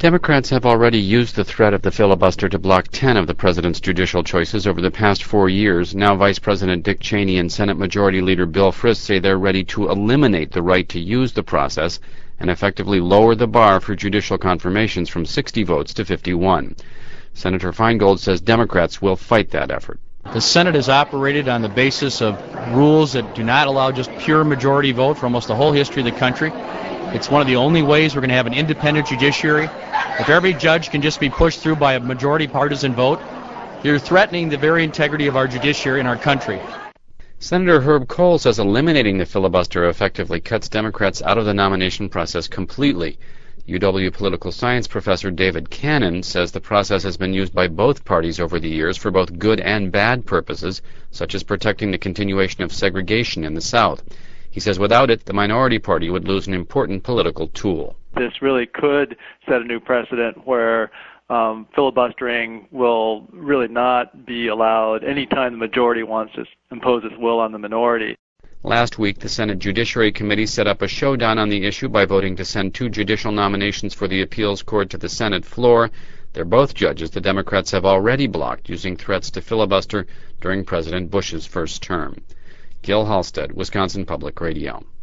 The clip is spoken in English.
Democrats have already used the threat of the filibuster to block 10 of the president's judicial choices over the past 4 years. Now Vice President Dick Cheney and Senate Majority Leader Bill Frist say they're ready to eliminate the right to use the process and effectively lower the bar for judicial confirmations from 60 votes to 51. Senator Feingold says Democrats will fight that effort. The Senate has operated on the basis of rules that do not allow just pure majority vote for almost the whole history of the country. It's one of the only ways we're going to have an independent judiciary. If every judge can just be pushed through by a majority partisan vote, you're threatening the very integrity of our judiciary in our country. Senator Herb Kohl says eliminating the filibuster effectively cuts Democrats out of the nomination process completely. UW political science professor David Cannon says the process has been used by both parties over the years for both good and bad purposes, such as protecting the continuation of segregation in the South. He says without it, the minority party would lose an important political tool. This really could set a new precedent where filibustering will really not be allowed anytime the majority wants to impose its will on the minority. Last week, the Senate Judiciary Committee set up a showdown on the issue by voting to send 2 judicial nominations for the appeals court to the Senate floor. They're both judges the Democrats have already blocked using threats to filibuster during President Bush's first term. Gil Halstead, Wisconsin Public Radio.